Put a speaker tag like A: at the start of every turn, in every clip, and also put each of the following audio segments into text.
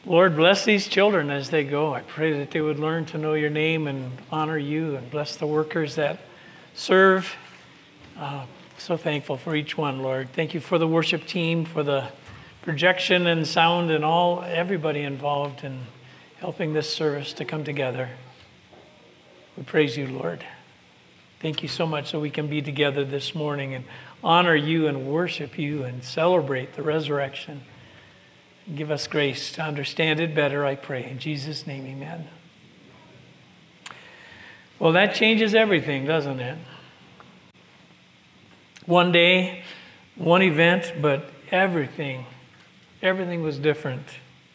A: Lord, bless these children as they go. I pray that they would learn to know your name and honor you, and bless the workers that serve. So thankful for each one, Lord. Thank you for the worship team, for the projection and sound and everybody involved in helping this service to come together. We praise you, Lord. Thank you so much that we can be together this morning and honor you and worship you and celebrate the resurrection. Give us grace to understand it better, I pray. In Jesus' name, amen. Well, that changes everything, doesn't it? One day, one event, but everything was different.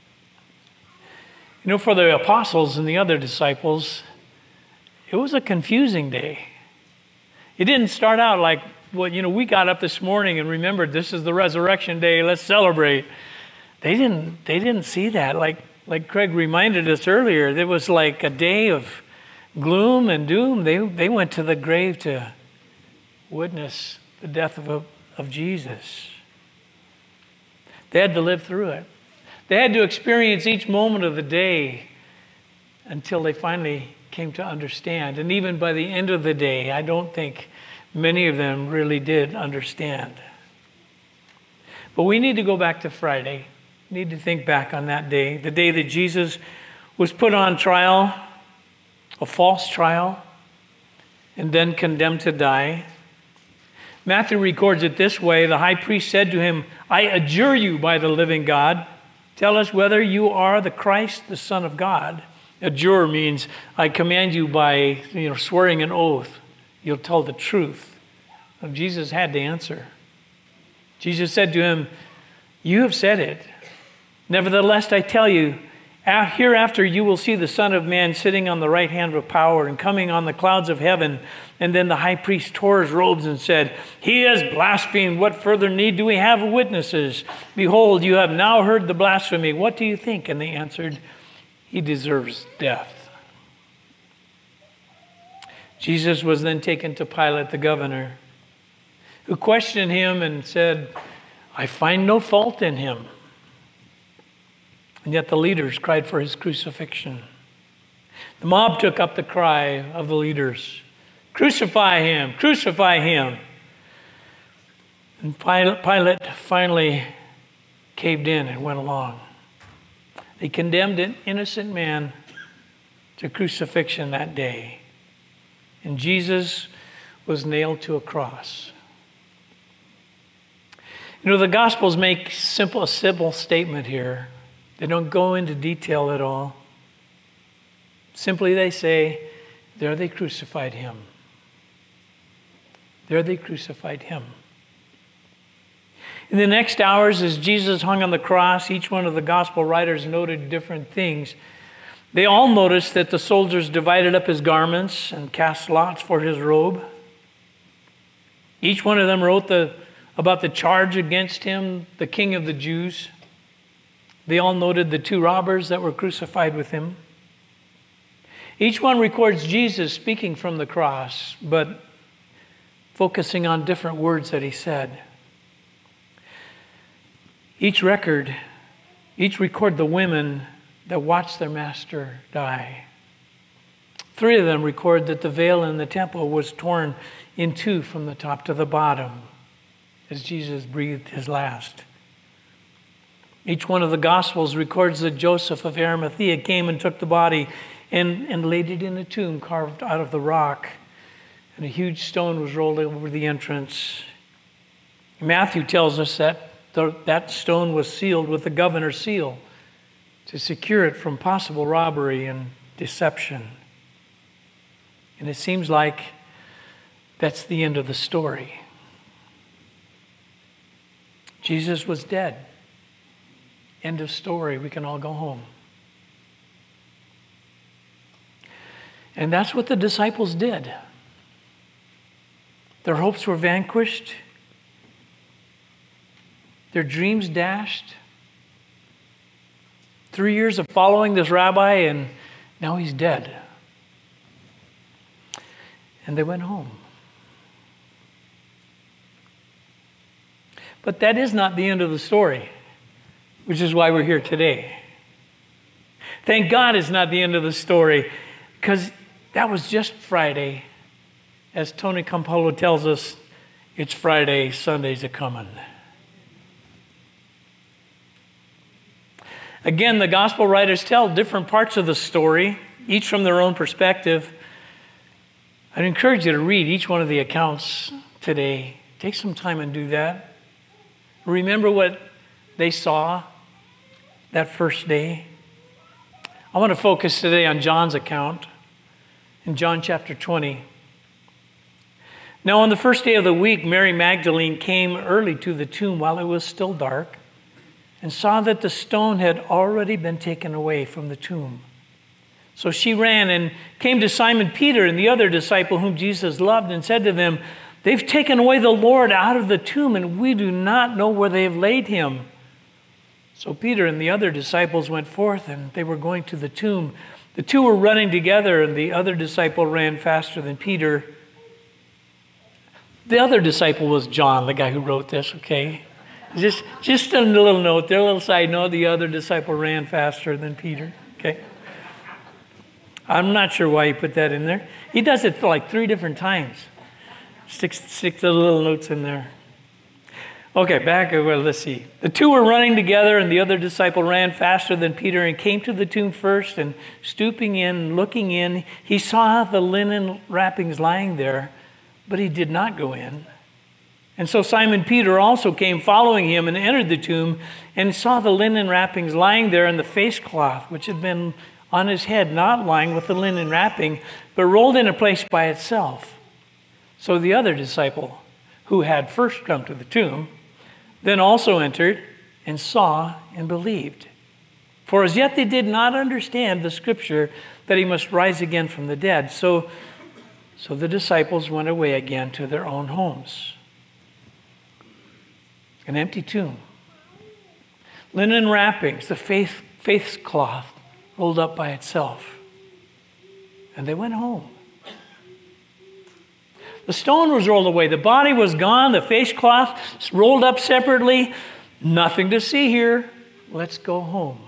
A: You know, for the apostles and the other disciples, it was a confusing day. It didn't start out like, we got up this morning and remembered this is the resurrection day, let's celebrate. They didn't see that. Like Craig reminded us earlier, it was like a day of gloom and doom. They went to the grave to witness the death of Jesus. They had to live through it. They had to experience each moment of the day until they finally came to understand. And even by the end of the day, I don't think many of them really did understand. But we need to go back to Friday. We need to think back on that day, the day that Jesus was put on trial, a false trial, and then condemned to die. Matthew records it this way. The high priest said to him, "I adjure you by the living God, tell us whether you are the Christ, the Son of God." Adjure means I command you by swearing an oath. You'll tell the truth. Well, Jesus had to answer. Jesus said to him, "You have said it. Nevertheless, I tell you, hereafter you will see the Son of Man sitting on the right hand of power and coming on the clouds of heaven." And then the high priest tore his robes and said, "He has blasphemed. What further need do we have of witnesses? Behold, you have now heard the blasphemy. What do you think?" And they answered, "He deserves death." Jesus was then taken to Pilate, the governor, who questioned him and said, "I find no fault in him." And yet the leaders cried for his crucifixion. The mob took up the cry of the leaders, "Crucify him, crucify him." And Pilate finally caved in and went along. They condemned an innocent man to crucifixion that day. And Jesus was nailed to a cross. The Gospels make a simple statement here. They don't go into detail at all. Simply they say, there they crucified him. There they crucified him. In the next hours, as Jesus hung on the cross, each one of the gospel writers noted different things. They all noticed that the soldiers divided up his garments and cast lots for his robe. Each one of them wrote about the charge against him, the King of the Jews. They all noted the two robbers that were crucified with him. Each one records Jesus speaking from the cross, but focusing on different words that he said. Each record the women that watched their master die. 3 of them record that the veil in the temple was torn in two from the top to the bottom as Jesus breathed his last. Each one of the Gospels records that Joseph of Arimathea came and took the body and laid it in a tomb carved out of the rock. And a huge stone was rolled over the entrance. Matthew tells us that that stone was sealed with the governor's seal to secure it from possible robbery and deception. And it seems like that's the end of the story. Jesus was dead. End of story. We can all go home. And that's what the disciples did. Their hopes were vanquished. Their dreams dashed. 3 years of following this rabbi, and now he's dead. And they went home. But that is not the end of the story, which is why we're here today. Thank God it's not the end of the story, because that was just Friday. As Tony Campolo tells us, it's Friday, Sunday's a-coming. Again, the gospel writers tell different parts of the story, each from their own perspective. I'd encourage you to read each one of the accounts today. Take some time and do that. Remember what they saw that first day. I want to focus today on John's account in John chapter 20. Now, on the first day of the week, Mary Magdalene came early to the tomb while it was still dark and saw that the stone had already been taken away from the tomb. So she ran and came to Simon Peter and the other disciple whom Jesus loved and said to them, "They've taken away the Lord out of the tomb, and we do not know where they have laid him." So Peter and the other disciples went forth, and they were going to the tomb. The two were running together, and the other disciple ran faster than Peter. The other disciple was John, the guy who wrote this, okay? Just a little note there, a little side note. The other disciple ran faster than Peter, okay? I'm not sure why he put that in there. He does it like 3 different times. Sticks the little notes in there. Okay, let's see. The two were running together, and the other disciple ran faster than Peter and came to the tomb first, and stooping in, looking in, he saw the linen wrappings lying there, but he did not go in. And so Simon Peter also came following him and entered the tomb and saw the linen wrappings lying there and the face cloth, which had been on his head, not lying with the linen wrapping, but rolled in a place by itself. So the other disciple, who had first come to the tomb, then also entered and saw and believed. For as yet they did not understand the scripture that he must rise again from the dead. So the disciples went away again to their own homes. An empty tomb. Linen wrappings, the face cloth rolled up by itself. And they went home. The stone was rolled away. The body was gone. The face cloth rolled up separately. Nothing to see here. Let's go home.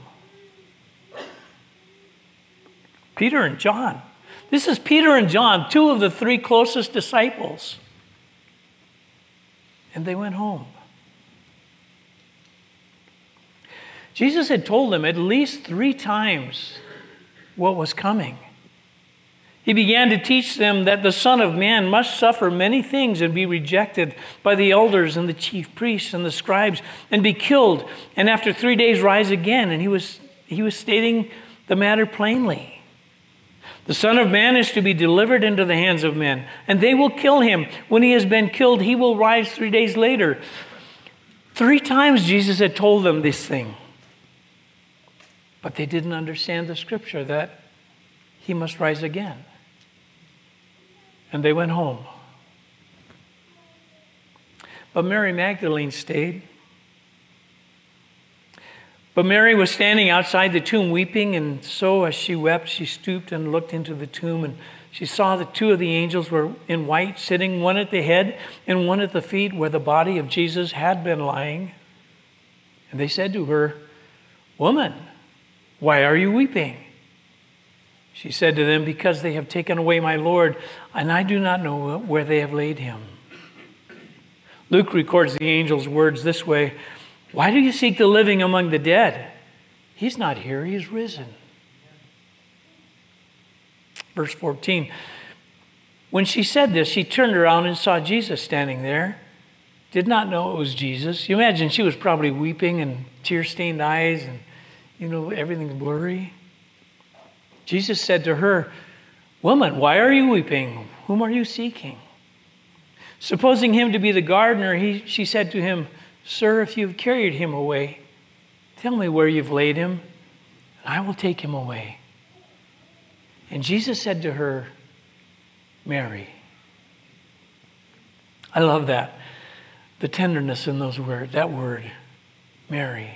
A: Peter and John. This is Peter and John, 2 of the 3 closest disciples. And they went home. Jesus had told them at least 3 times what was coming. He began to teach them that the Son of Man must suffer many things and be rejected by the elders and the chief priests and the scribes and be killed, and after 3 days rise again. And he was stating the matter plainly. The Son of Man is to be delivered into the hands of men, and they will kill him. When he has been killed, he will rise 3 days later. 3 times Jesus had told them this thing. But they didn't understand the scripture that he must rise again. And they went home. But Mary Magdalene stayed. But Mary was standing outside the tomb weeping, and so as she wept, she stooped and looked into the tomb, and she saw that 2 of the angels were in white, sitting, one at the head and one at the feet where the body of Jesus had been lying. And they said to her, "Woman, why are you weeping?" She said to them, "Because they have taken away my Lord, and I do not know where they have laid him." Luke records the angel's words this way: "Why do you seek the living among the dead? He's not here, he's risen." Verse 14. When she said this, she turned around and saw Jesus standing there. Did not know it was Jesus. You imagine she was probably weeping and tear-stained eyes and everything's blurry. Jesus said to her, "Woman, why are you weeping? Whom are you seeking?" Supposing him to be the gardener, she said to him, "Sir, if you've carried him away, tell me where you've laid him, and I will take him away." And Jesus said to her, "Mary." I love that. The tenderness in those words, that word, Mary.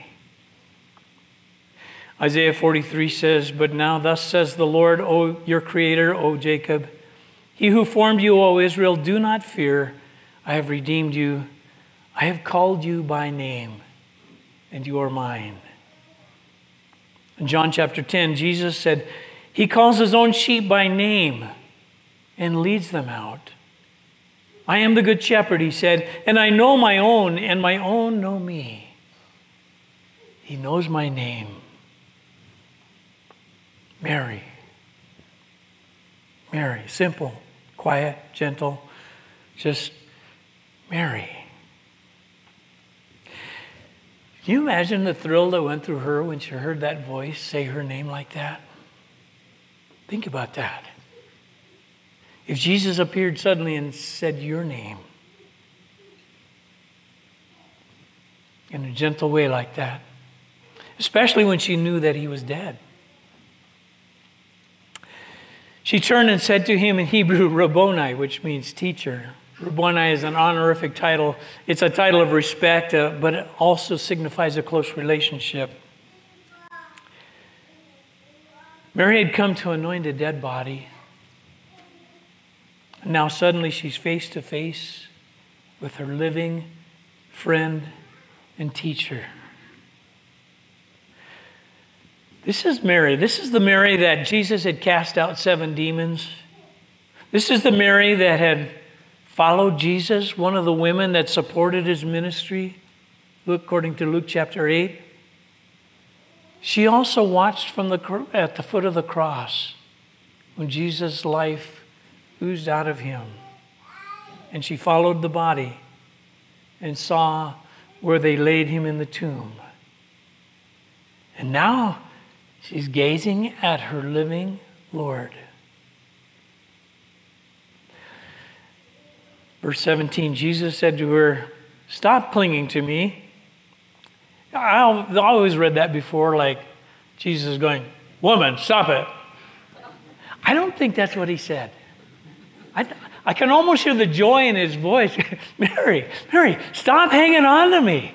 A: Isaiah 43 says, "But now thus says the Lord, O your creator, O Jacob, he who formed you, O Israel, do not fear. I have redeemed you. I have called you by name, and you are mine." In John chapter 10, Jesus said, He calls His own sheep by name and leads them out. I am the good shepherd, He said, and I know my own, and my own know me. He knows my name. Mary. Mary. Simple, quiet, gentle, just Mary. Can you imagine the thrill that went through her when she heard that voice say her name like that? Think about that. If Jesus appeared suddenly and said your name in a gentle way like that, especially when she knew that He was dead. She turned and said to Him in Hebrew, Rabboni, which means teacher. Rabboni is an honorific title. It's a title of respect, but it also signifies a close relationship. Mary had come to anoint a dead body. And now suddenly she's face to face with her living friend and teacher. This is Mary. This is the Mary that Jesus had cast out 7 demons. This is the Mary that had followed Jesus, one of the women that supported His ministry, according to Luke chapter 8. She also watched at the foot of the cross when Jesus' life oozed out of Him. And she followed the body and saw where they laid Him in the tomb. And now she's gazing at her living Lord. Verse 17, Jesus said to her, stop clinging to me. I always read that before, like Jesus is going, woman, stop it. I don't think that's what He said. I can almost hear the joy in His voice. Mary, stop hanging on to me.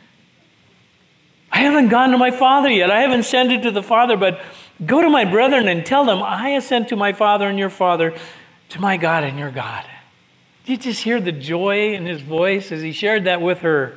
A: I haven't gone to my Father yet. I haven't ascended to the Father, but go to my brethren and tell them, I ascend to my Father and your Father, to my God and your God. Did you just hear the joy in His voice as He shared that with her?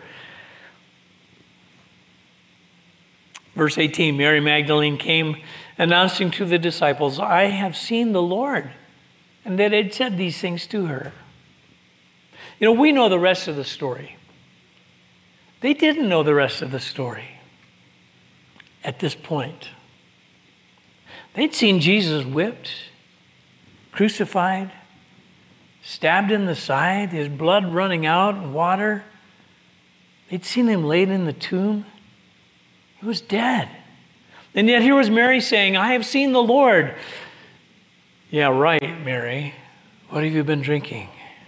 A: Verse 18, Mary Magdalene came announcing to the disciples, I have seen the Lord. And that had said these things to her. You know, we know the rest of the story. They didn't know the rest of the story at this point. They'd seen Jesus whipped, crucified, stabbed in the side, His blood running out in water. They'd seen Him laid in the tomb. He was dead. And yet here was Mary saying, I have seen the Lord. Yeah, right, Mary. What have you been drinking?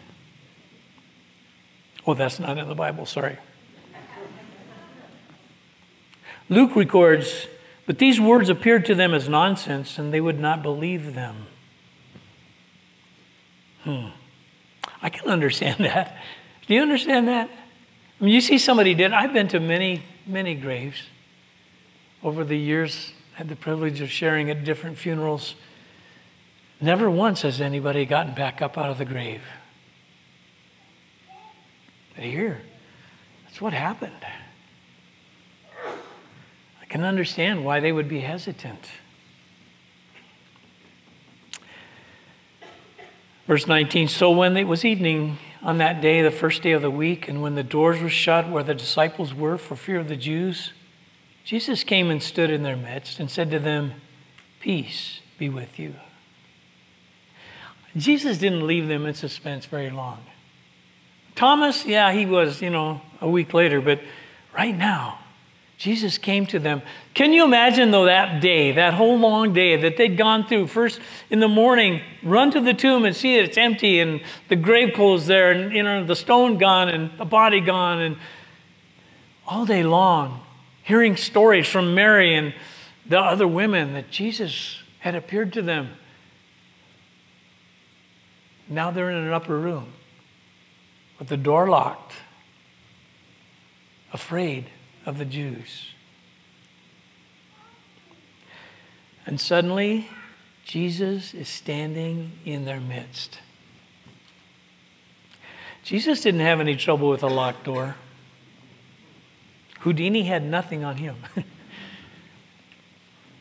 A: Oh, that's not in the Bible, sorry. Luke records, but these words appeared to them as nonsense, and they would not believe them. I can understand that. Do you understand that? I mean, you see somebody dead. I've been to many, many graves. Over the years, I had the privilege of sharing at different funerals. Never once has anybody gotten back up out of the grave. But here, that's what happened. I can understand why they would be hesitant. Verse 19, so when it was evening on that day, the first day of the week, and when the doors were shut where the disciples were for fear of the Jews, Jesus came and stood in their midst and said to them, peace be with you. Jesus didn't leave them in suspense very long. Thomas, yeah, he was, a week later, but right now, Jesus came to them. Can you imagine, though, that day, that whole long day that they'd gone through? First, in the morning, run to the tomb and see that it's empty and the grave clothes there and, the stone gone and the body gone. And all day long, hearing stories from Mary and the other women that Jesus had appeared to them. Now they're in an upper room with the door locked, afraid of the Jews. And suddenly, Jesus is standing in their midst. Jesus didn't have any trouble with a locked door. Houdini had nothing on him.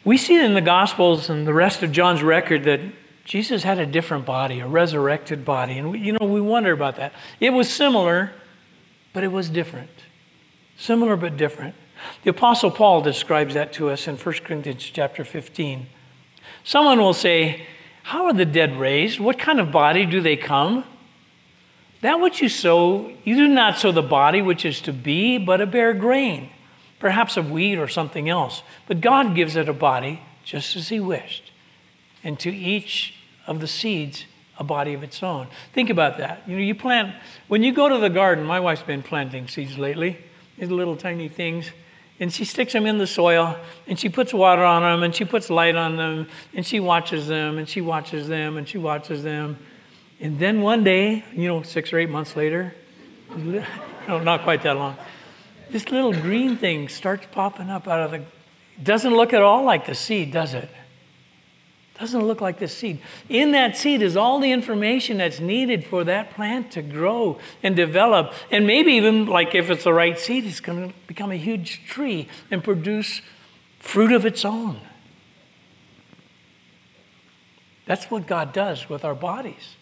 A: We see in the Gospels and the rest of John's record that Jesus had a different body, a resurrected body. And we wonder about that. It was similar, but it was different. Similar but different. The Apostle Paul describes that to us in 1 Corinthians chapter 15. Someone will say, how are the dead raised? What kind of body do they come? That which you sow, you do not sow the body which is to be, but a bare grain, perhaps of wheat or something else. But God gives it a body just as he wished. And to each of the seeds, a body of its own. Think about that. You plant, when you go to the garden, my wife's been planting seeds lately, these little tiny things, and she sticks them in the soil, and she puts water on them, and she puts light on them, and she watches them, and she watches them, and she watches them. And then one day, 6 or 8 months later, no, not quite that long, this little green thing starts popping up out of the, doesn't look at all like the seed, does it? Doesn't look like the seed. In that seed is all the information that's needed for that plant to grow and develop. And maybe even, like if it's the right seed, it's going to become a huge tree and produce fruit of its own. That's what God does with our bodies.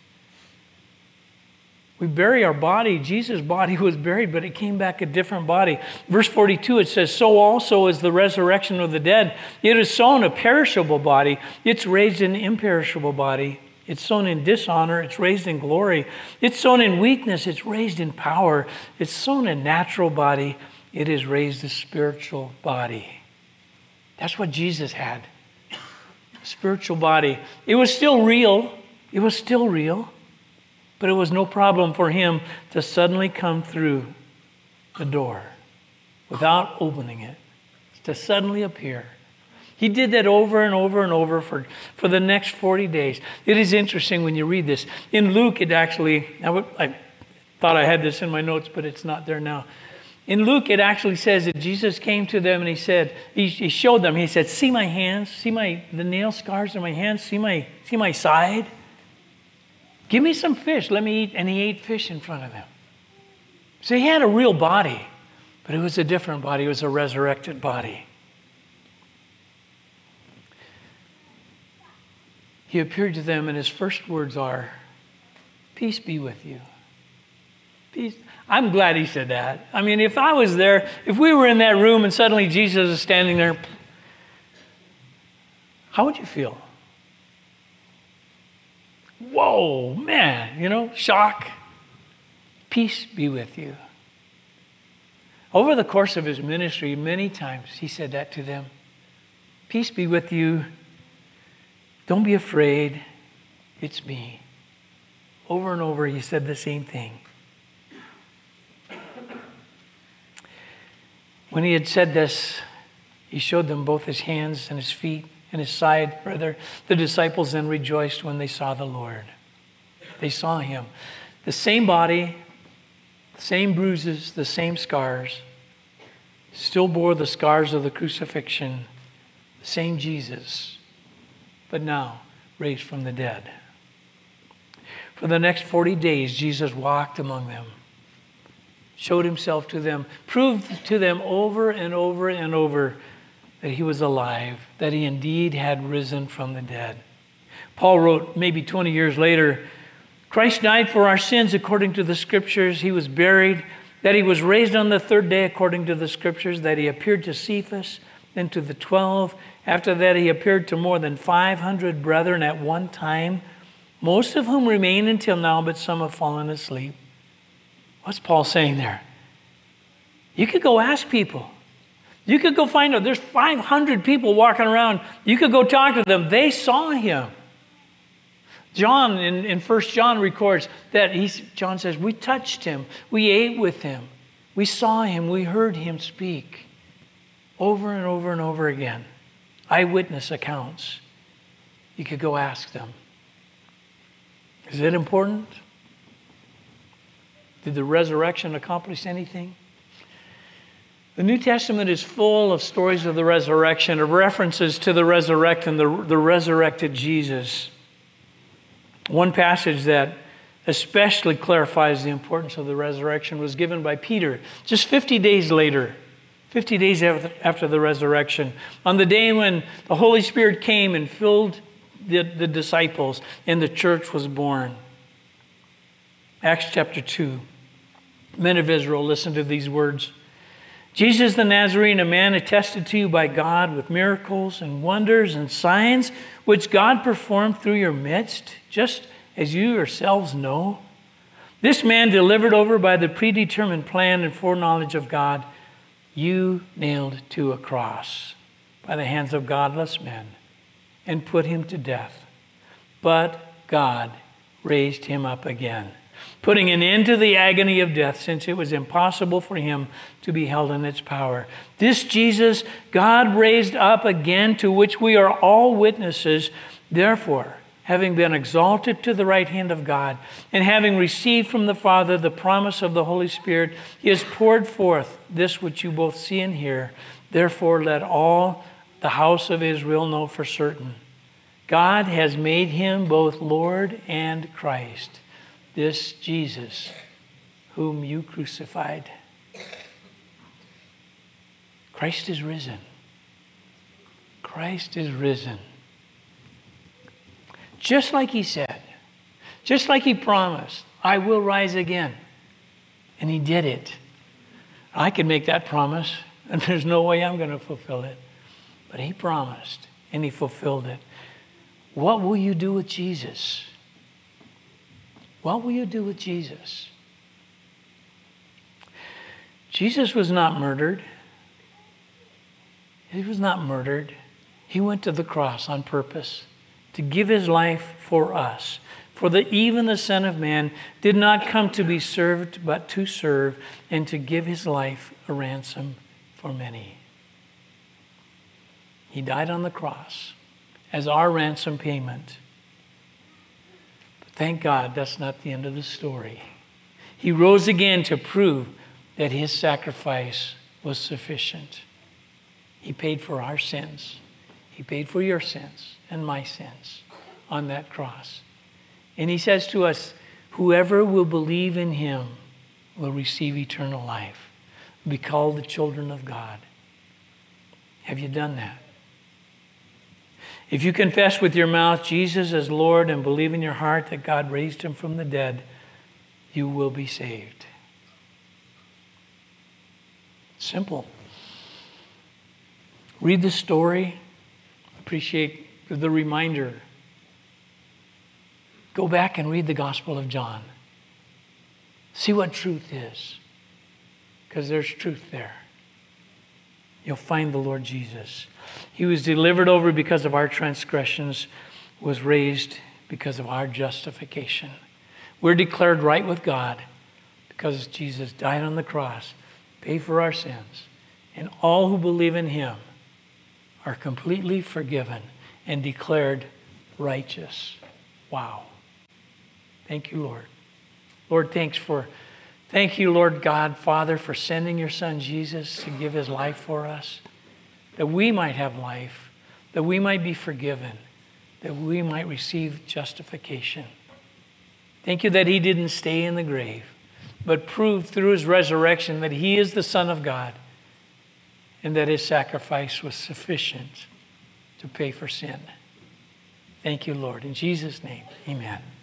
A: We bury our body. Jesus' body was buried, but it came back a different body. Verse 42, it says, so also is the resurrection of the dead. It is sown a perishable body. It's raised an imperishable body. It's sown in dishonor. It's raised in glory. It's sown in weakness. It's raised in power. It's sown a natural body. It is raised a spiritual body. That's what Jesus had. Spiritual body. It was still real. It was still real. But it was no problem for him to suddenly come through the door without opening it, to suddenly appear. He did that over and over and over for the next 40 days. It is interesting when you read this. In Luke, it actually, I thought I had this in my notes, but it's not there now. In Luke, it actually says that Jesus came to them and he said, he showed them, he said, see my hands, see the nail scars on my hands, see my side. Give me some fish, let me eat. And he ate fish in front of them. So he had a real body, but it was a different body. It was a resurrected body. He appeared to them and his first words are, peace be with you. Peace. I'm glad he said that. I mean, if I was there, if we were in that room and suddenly Jesus is standing there, how would you feel? Whoa, man, shock. Peace be with you. Over the course of his ministry, many times he said that to them. Peace be with you. Don't be afraid. It's me. Over and over, he said the same thing. When he had said this, he showed them both his hands and his feet and his side. Rather, the disciples then rejoiced when they saw the Lord. They saw him. The same body, the same bruises, the same scars, still bore the scars of the crucifixion, the same Jesus, but now raised from the dead. For the next 40 days, Jesus walked among them, showed himself to them, proved to them over and over and over that he was alive, that he indeed had risen from the dead. Paul wrote maybe 20 years later, Christ died for our sins according to the Scriptures. He was buried, that he was raised on the third day according to the Scriptures, that he appeared to Cephas, then to the 12. After that, he appeared to more than 500 brethren at one time, most of whom remain until now, but some have fallen asleep. What's Paul saying there? You could go ask people. You could go find out. There's 500 people walking around. You could go talk to them. They saw him. John in 1 John records that John says, we touched him. We ate with him. We saw him. We heard him speak. Over and over and over again. Eyewitness accounts. You could go ask them. Is it important? Did the resurrection accomplish anything? The New Testament is full of stories of the resurrection, of references to the resurrection, the resurrected Jesus. One passage that especially clarifies the importance of the resurrection was given by Peter just 50 days later 50 days after the resurrection, on the day when the Holy Spirit came and filled the disciples and the church was born. Acts chapter 2. Men of Israel, listen to these words. Jesus the Nazarene, a man attested to you by God with miracles and wonders and signs, which God performed through your midst, just as you yourselves know. This man delivered over by the predetermined plan and foreknowledge of God, you nailed to a cross by the hands of godless men and put him to death. But God raised him up again, putting an end to the agony of death, since it was impossible for him to be held in its power. This Jesus God raised up again, to which we are all witnesses. Therefore, having been exalted to the right hand of God, and having received from the Father the promise of the Holy Spirit, he has poured forth this which you both see and hear. Therefore, let all the house of Israel know for certain, God has made him both Lord and Christ, this Jesus whom you crucified. Christ is risen. Christ is risen. Just like he said, just like he promised, I will rise again. And he did it. I could make that promise, and there's no way I'm going to fulfill it. But he promised, and he fulfilled it. What will you do with Jesus? What will you do with Jesus? Jesus was not murdered. He was not murdered. He went to the cross on purpose to give his life for us. For even the Son of Man did not come to be served, but to serve, and to give his life a ransom for many. He died on the cross as our ransom payment. But thank God, that's not the end of the story. He rose again to prove that his sacrifice was sufficient. He paid for our sins. He paid for your sins and my sins on that cross. And he says to us, whoever will believe in him will receive eternal life, will be called the children of God. Have you done that? If you confess with your mouth Jesus as Lord and believe in your heart that God raised him from the dead, you will be saved. Simple. Read the story. Appreciate the reminder. Go back and read the Gospel of John. See what truth is, because there's truth there. You'll find the Lord Jesus. He was delivered over because of our transgressions, was raised because of our justification. We're declared right with God because Jesus died on the cross, paid for our sins, and all who believe in him are completely forgiven and declared righteous. Wow. Thank you, Lord. Lord, thank you, Lord God, Father, for sending your Son Jesus to give his life for us, that we might have life, that we might be forgiven, that we might receive justification. Thank you that he didn't stay in the grave, but proved through his resurrection that he is the Son of God, and that his sacrifice was sufficient to pay for sin. Thank you, Lord. In Jesus' name, amen.